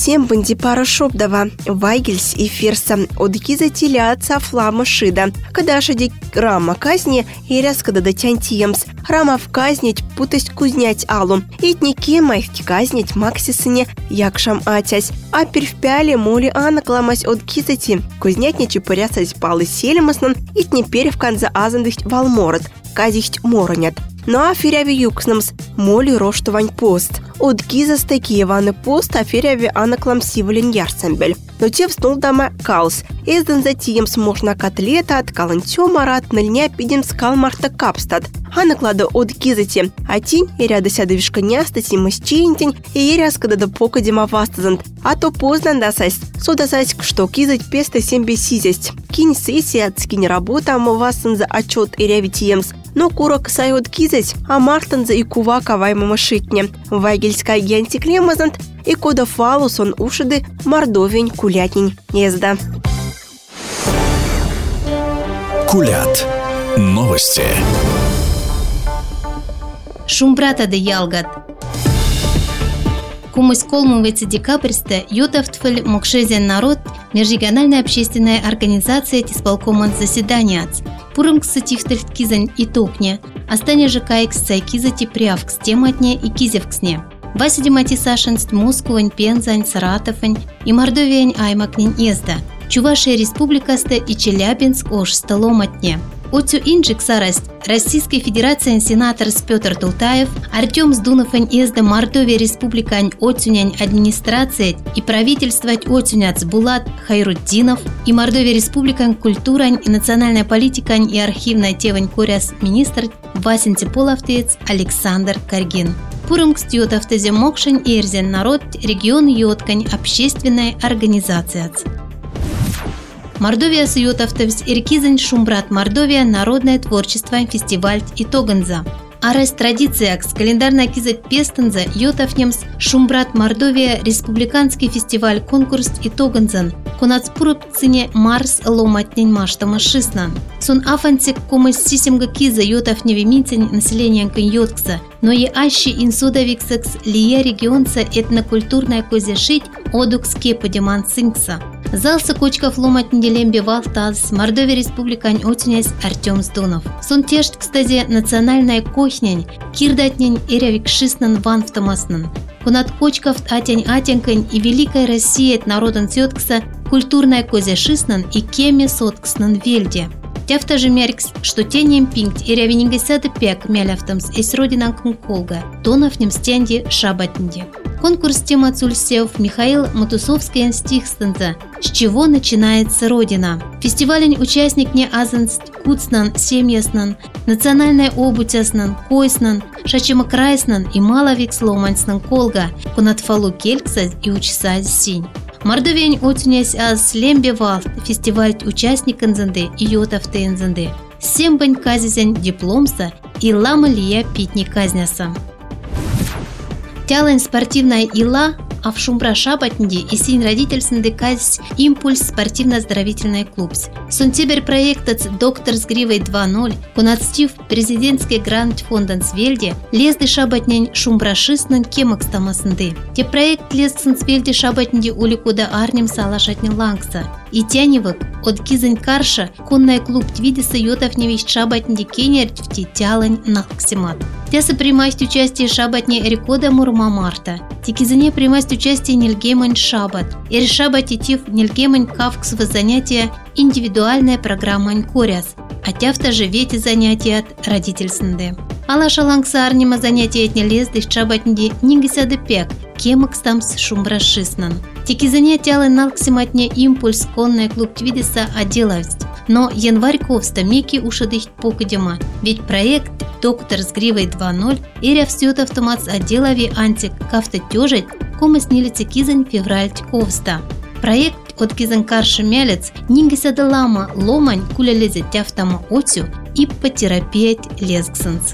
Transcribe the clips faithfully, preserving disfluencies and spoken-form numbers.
Всем банди пара шопдава, вайгельс и ферса, одки теляца флама шида. Когда шади рама казни, и раз когда дотянтиемс, рама в казнить, путость кузнять алу. Итники майхти казнить максисыне, якшам атясь. А первпяле моли ана кламась одки зати, кузнять не чепырясать палы селемаснан, итни перевкан за азандыхть валморот, казихть моронят. Ну а феряви юкснамс, моли роштовань пост. От гиза стаки ваны пост, а феряви анаклам сиволин ярсамбель. Но те встул дома калс. Эзден затием смошна котлета от калантё марат нальня пидем скал марта капстат. А наклада от гизати, а тень и ряда сяда вишканяста симас чинтень и ряс когда до пока дима вастазант. А то поздно дасась. Содасась, что кизать песта семь бесизесть. Кинь сессия от скинь работа, а мовастан за отчет и рявитиемс. Но курок сайот кизать, а мартан за и кува кавайма машитне. Вайгельская гентиклемазант и кода фалус он ушиды мордовень кулятнень езда. Кулят. Новости. Шумбрата де ялгат. Кумыс колмывается декабрьста Ютавтфель Мокшезен народ межрегиональная общественная организация тисполкоман заседания. Пурым ксатифтель кизань и токня, остане же каекс сайкизати прявкс тематне и кизевксне. Васиди мати сашенст Москвань, Пензань, Саратовань и Мордовиань аймакнень езда. Чувашия республикаста и Челябинск ош столоматне. Отцу инджик сарасть Российской Федерации сенатор Петр Тултаев, Артем Сдуновань езда Мордовия республикань отцунянь администрация и правительствовать отцуняц Булат Хайруддинов и Мордовия республикань культурань и национальная политикань и архивная тевань коряс министр Васин Теполовтец Александр Каргин. Пурымкс Ютавтезе Мокшень Эрзен народ регион Йоткань общественная организация. Мордовия с Ютавтевс Иркизань Шумбрат Мордовия народное творчество фестиваль Итоганза. Арась традиция с календарная кизать пестенза Йотавнемс Шумбрат Мордовия республиканский фестиваль конкурс Итоганзан. Конацпурупцине Марс ломатнень маштама шиснан. Сон афансик комыс сисимга киза Йотавневи минцень население Йоткса. Но и аще инсудавиксекс лия регионца этнокультурная козешить одукс кепадеман синкса. Залса кочков ломать неделембе валтаз, Мордовия республикань отюнясь Артем Сдунов. Сон тешт, кстати, национальная кохнянь, кирдатнянь эрявик шиснан ванфтамаснан. Кунат кочков атянь атянкань и Великая Россия народан сёткса культурная козе шиснан и кеме соткснан вельде. Тяфта же меркс, что тенем пинкт и рявенингасяды пек мялявтамс эс родинан кунколга, тонафнем стенди шабатнди. Конкурс тема Цульсев Михаил Матусовский стихстанца «С чего начинается Родина?». Фестивалень участник не азанст куцнан, семьяснан, национальная обутяснан, койснан, шачемакрайснан и маловик сломанснан колга, понадфалу кельксаз и учсаз синь. Мордовиень отюнясь аз лембе валт фестиваль участник энзанды и йотавты энзанды. Сембань казизень дипломса и лама лия питни казняса. Тялань спортивная ила, а в Шумбра шабатнди и синь родительсынды казись импульс спортивно-оздоровительный клубс. Сунтебер проектац доктор с гривой два ноль, кунацтив президентский грант фонданс вельде, лезды шабатнянь Шумбра шиснан кемакстамасынды. Те проект лезд вельде шабатнди уликуда арнем салашатнин лангса. И тяневок от кизань карша конная клуб твидиса йотавневич шабатнди кенердьвти тялань нахксимат. Тяса примасть участие шабатне рекода мурма марта. Тикизане примасть участие нельгемань шабат. Эр шабати тив нельгемань кавксва занятия индивидуальная программа коряс. А тяфта же вети занятия от родительсынды. Алаша лангса арнима занятия от нелезды шабатнди нингисяды пек кемакстамс Шумбра шиснан. Тикизане тялы налксиматне импульс конная клуб твидиса отделавсть. Но январь ковста меки ушадыхт покадема, ведь проект доктор с гривой два ноль эря всёт автомат отделави антик кафта тёжить, кома снилица кизань февраль ковста. Проект от кизань карша мялец нингисяда лама ломань куля лезет тяфтама отю и потерапиять лезгсенс.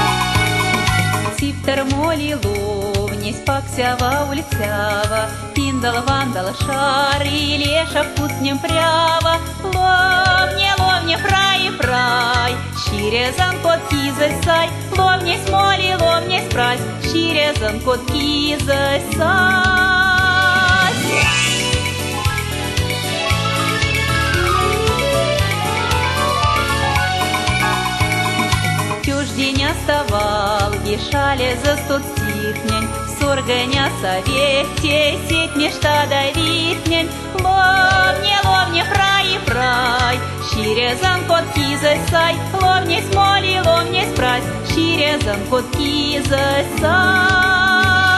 Термолилу, вниз паксява улицява, и Виндал, вандал, шар, и леша вкуснем прява. Ловне, ловне, фрай, фрай, щирезан котки засай. Ловне смоли, ловне спрась, щирезан котки засай. День оставал, вешали за сто стихнень, сорганя совете, сеть мечта давитнень. Ловне, ловне, фрай, фрай, щирезан котки засай. Ловне смоли, ловне спрась, щирезан котки засай.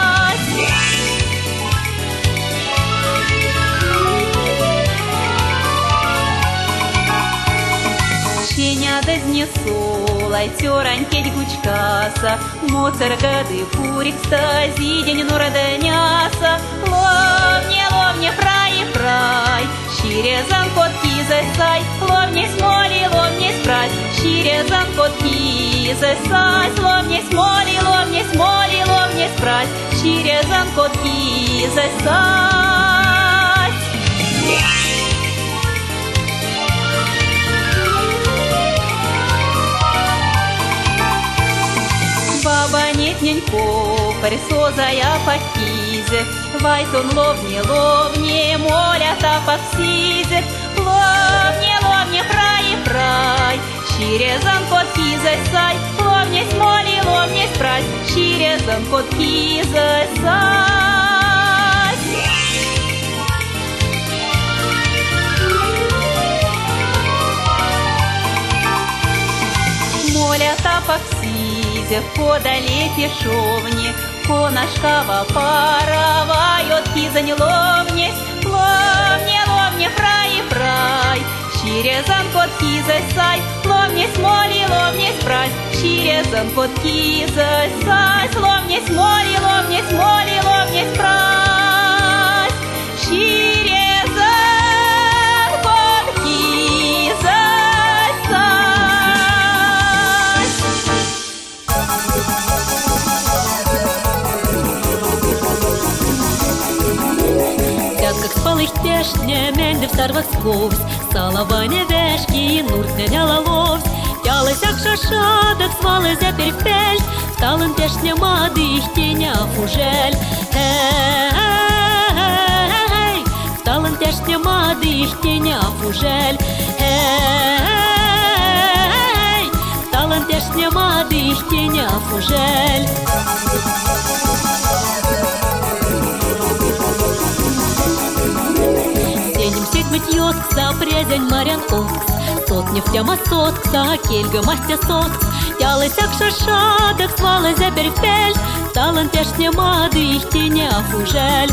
Щеня дознесу, лайтёрань кеть гучкаса, Моцар гады фурик стази, день нура доняса. Ловне, ловне, фрай, фрай, щирезан котки засай. Ловне смоли, ловне спрась, щирезан котки засай. Ловне смоли, ловне смоли, ловне спрась, щирезан котки засай. Баба нет нянько, присозая покизе, Вайтон ловне, ловне, моля тапок сизе. Ловне, ловне, фрай, фрай, щирезан котки засай. Ловне смоли, ловне спрась, щирезан котки засай. Моля тапок сизе, подали пешовни, конашкава пара, вает кизань ловнесь. Ловне, ловне, фрай, фрай, щирезан котки засай. Ловне смоли, ловне спрась, щирезан котки засай. Ловне смоли, ловне смоли, ловне спрась, щирезан котки засай. Как спалых тешня, менде в старвах сковсь, Салаване вешки, нуртня лаловсь. Тялася к шашадах, свалася перфель, Сталан тешня мадых, теня фужель. Эй, Сталан тешня мадых, теня фужель. Эй, Сталан тешня мадых, теня фужель. Мытьёткса, презень марян окс, сот нефтяма соткса, кельга мастя сокс. Тялася к шашадах, свалася перфель, Сталан тешня мадых, теня фужель.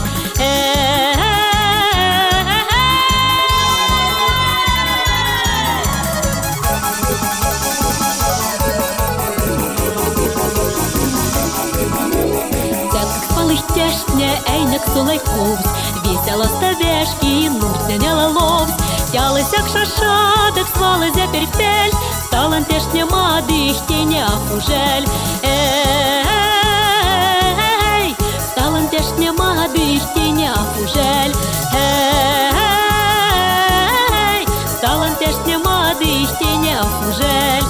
Тешня, эйнек сулайковсь, весела ставешки, нуртня лаловсь. Тялася к шашадах, свалася перфель, Сталан тешня мадых, теня фужель. Эй, Сталан тешня мадых, теня фужель. Эй, Сталан тешня мадых, теня фужель.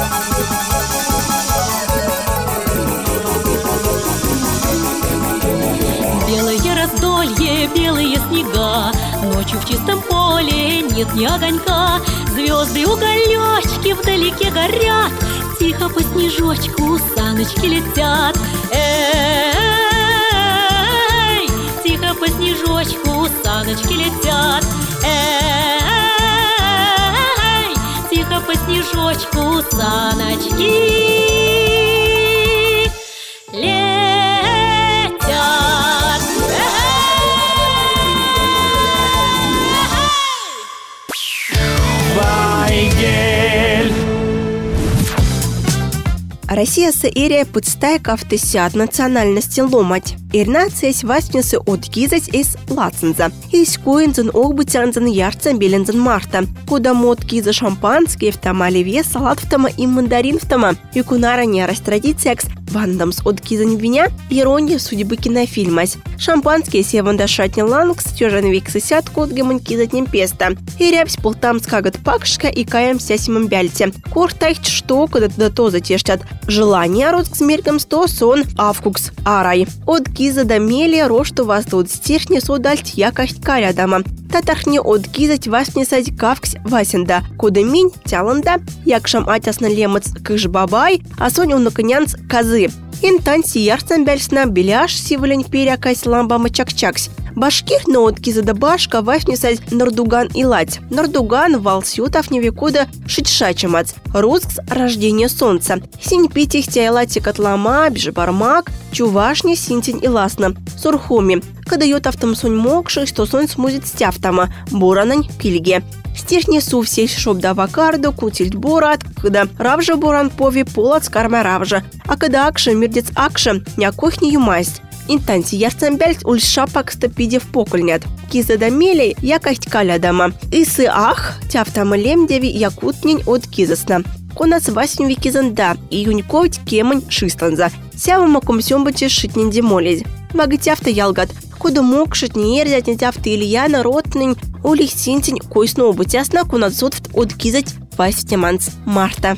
Белое раздолье, белые снега, Ночью в чистом поле нет ни огонька. Звезды уголечки вдалеке горят, Тихо по снежочку саночки летят. Эй, тихо по снежочку саночки летят. Эй, тихо по снежочку саночки летят. Россия сеерия подстайка автосят национальности ломать. Ирнациес васмесы от гизать из лаценза. Из куинзен огбутянзен ярцен белензен марта. Куда мод гиза шампанский, втама оливье, салат втама и мандарин втама. И кунара не раз традициякс вандамс от кизань виня ирония судьбы кинофильмас. Шампанские севанда шатни лангс тёжан виксы сятку от гемон кизатнем песта. И рябсь полтам скагат пакшка и каем сясимом бяльте. Кортайт что, когда туда то затештят. Желание род к смеркам сто сон авкукс арай. От киза до мели рошту вас тут стешни содальт якость карядама. Татархне от кизать вас несать кавкс васенда. Куда минь тяланда, якшам атясна лемец кыш бабай, а сонь унаканянц козы. Интан сиярцам бельсна беляш сивлень перякась ламбама чак-чакс. Башкир на от киза да башка вас несать нардуган и лать. Нардуган валсютов невекуда шитшачемац. Рускс рождение солнца. Синь питих тяйлати котлама, бжебармак, чувашни синтень и ласна. Сурхуми. Когда йотавтам сонь мокши, что сон смузит стяфтама. Буранань пильге. Стешни су все шоп да вакардо, кутильт бурат, когда равжа буран пови полат скарма равжа. А когда акша мирдец акша, някох не юмасть. Интанси ярцамбельт уль шапак стопиде в покольнят. Киза да мели якость калядама. Исы ах, тяфтама лемдеви якутнень от кизасна. Конец восемь викизанда, и юньковить кемань шистанза. Сява маком сёмбачи шитнень демолить. Вага тяфта ялгат. Куда мог шитни ерзять не тяфта Ильяна ротнень, улих синтень кой снова быть ясна кунадзот от кизать вастеманц марта.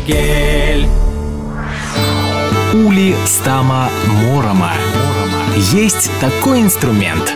гель. Ули стама морома. Есть такой инструмент.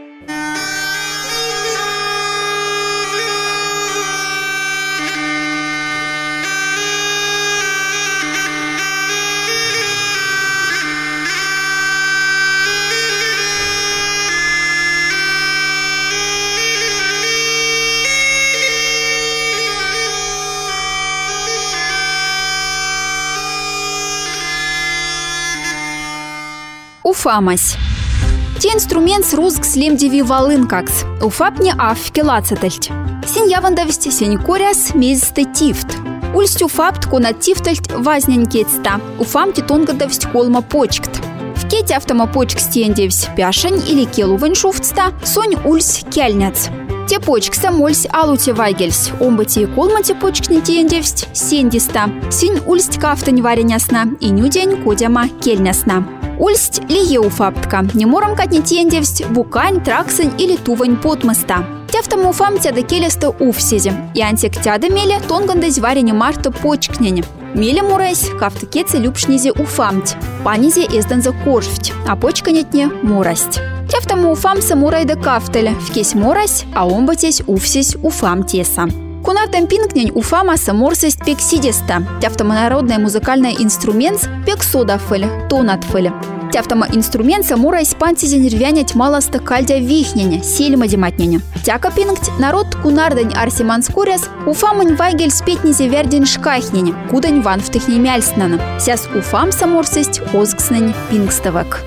Уфамась. Те инструмент с руск слемдеви волынкакс. Уфапне афке лацательт. Син явандавсти сень коряс мезсте тифт. Ульсть уфапт конат тифтальт вазнянькетста. Уфам титонгадавсть колма почкт. В кете автома почк стендевсь пяшень или келувань шуфтста, сонь ульс кельняц. Те почкса мольсь алуте вайгельс. Омбати и колмати почкни тендевсть сендиста. Синь ульсть кафтань варенясна и нюдень кодяма кельнясна. Ульсть лие уфаптка, не мором катни тендевсть, букань, траксань или тувань потмыста. Тяфтам уфам тяда келеста уфсизи, и антик тяда меле тонгандась варене марта почкнене. Меле мурайсь, кафта кеце любшнизе уфамть, панизе эзданза коржвть, а почканетне мурасть. Тяфтам уфам самурайда кафтеля, вкесь мурась, а омбатесь уфсись уфам теса. Кунартам пинкнень уфама саморсесть пек сидеста. Тяфтама народный музыкальный инструмент пек содафель, тонатфель. Тяфтама инструмент самурайсь пантизень рвянять малоста кальдя вихнене, сельма дематнене. Тяка пинкть народ кунардань арсиман скоряс, уфамань вайгель спетнизе вердень шкайхнене, кудань ван втыхне мяльснана. Сяс уфам саморсесть озгснень пингставек.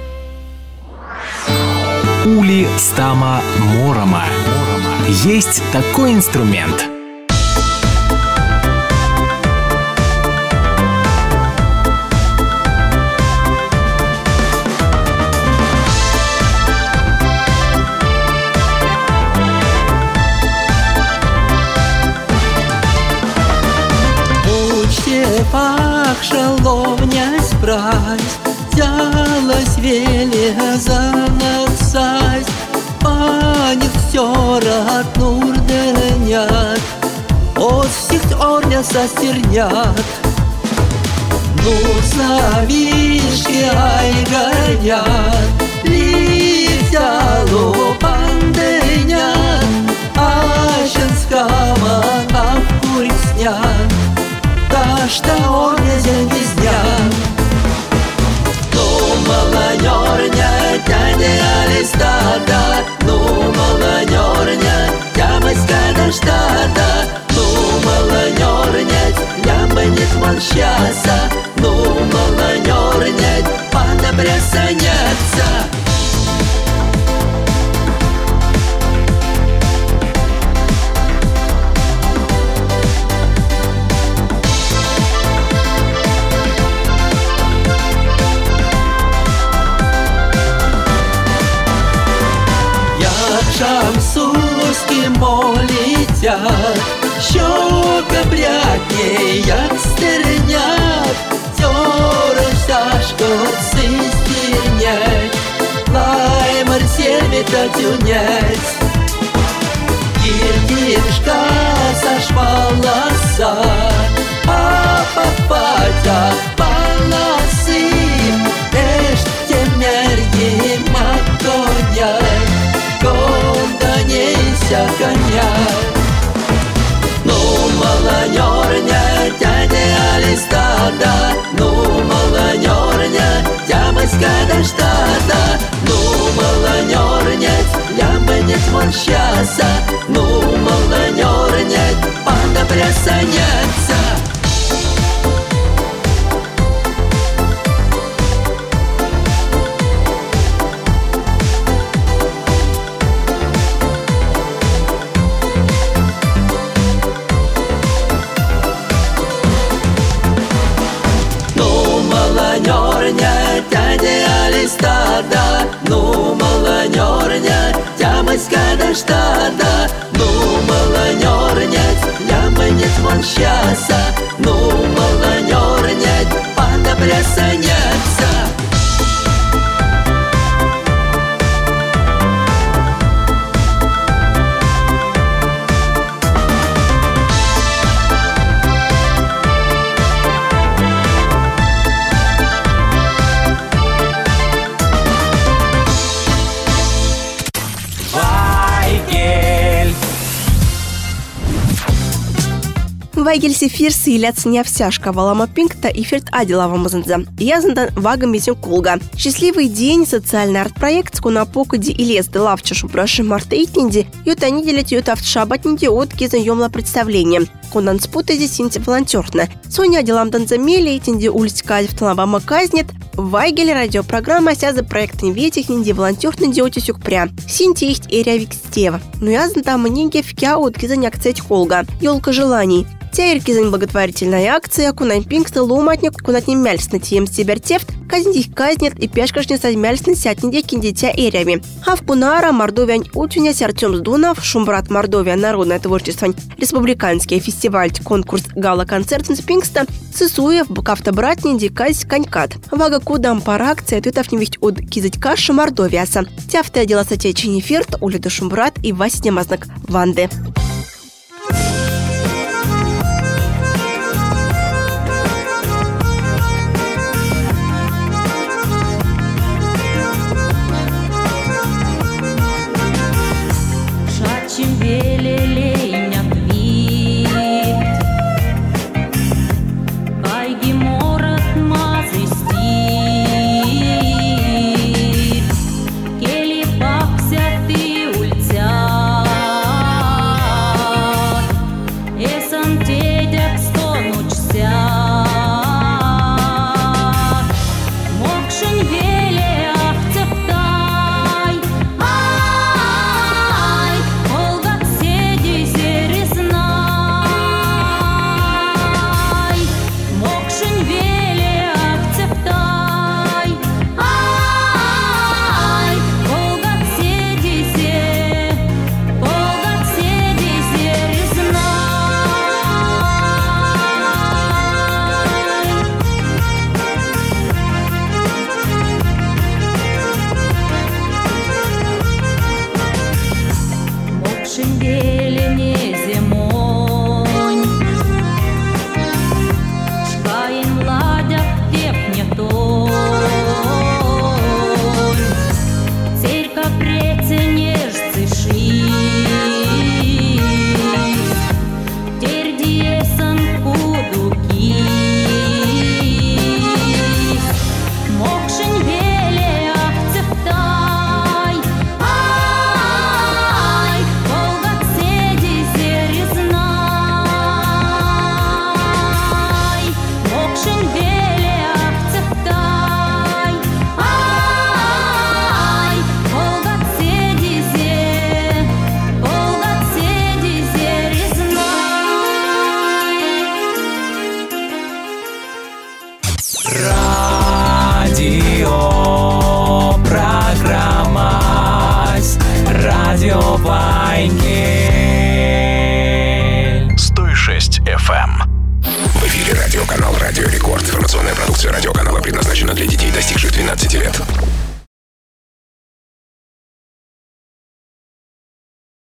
Ули стама морома. Есть такой инструмент. Пах шаловнясь прась, взялась велия за насась, паник все ратнур денят, от всех орня состернят. Ну, завишки ай горят, ли взяло панденят, а щенскама авкурик снят. Та что он не зендизнян. Ну, маланерня, тяне алистада, ну, маланерня, тямыска даштада, ну, маланерня, яманит мальщаса, ну, маланерня, панда пресанятся. Шамсуски молитят, щека брякне, як стернят, тёрся шкоцы стернять, лаймар сервита тюнять. Кирдишка сошвалася, а попадя полосы, эш темнерги маконять. Конда нейся коня. Ну, маланерня, тяне алистада, ну, маланерня, тямыска даштада, ну, маланерня, яманет мальщаса, ну, маланерня, панда пресанятся. Маланерня, тяне алистада, ну, маланерня, тямыска даштада, ну, маланерня, яманет мальщаса, ну, маланерня, панда пресанятся. Вайгельси фирсы иляц невсяшка валама пинкта и фирт адилава мазанза. Язандан вагам весен кулга. Счастливый день, социальный арт-проект скуна покуди и лес де лавча шупраши марта итнинди, юта неделят юта автошабатнинди от кизан ёмла представление. Кунан спутази синти волонтерна. Соня адилам танзамели итнинди ульска в талабама казнет. Вайгель радиопрограмма сяза проектный ветих нинди волонтерный диоти сюкпря. Синти ихт эря викстева. Ну язан там нинги в кя от кизан акцет холга. Ёлка желаний. Тяиркизан благотворительная акция, кунань пинкста ломатник, кунатним мяльсна тием стебертефт, казнить казнет и пешкашни садмяльсна сятнинде киндитя эрями. А в Пунара Мордовиань утюня Артем Сдунов, Шумбрат Мордовия народное творчество, республиканский фестиваль, конкурс гала-концерт пинкста, Сысуев, Букавто-брат, нинди казь конькат. Вага кудам пара акция, тутав не ведь от кизать каша Мордовиаса. Тяфтая дела сотечени ферт, улида Шумбрат и Вася Мазнак Ванды. сто шесть эф эм. В эфире радиоканал «Радио Рекорд». Информационная продукция радиоканала предназначена для детей, достигших двенадцати лет.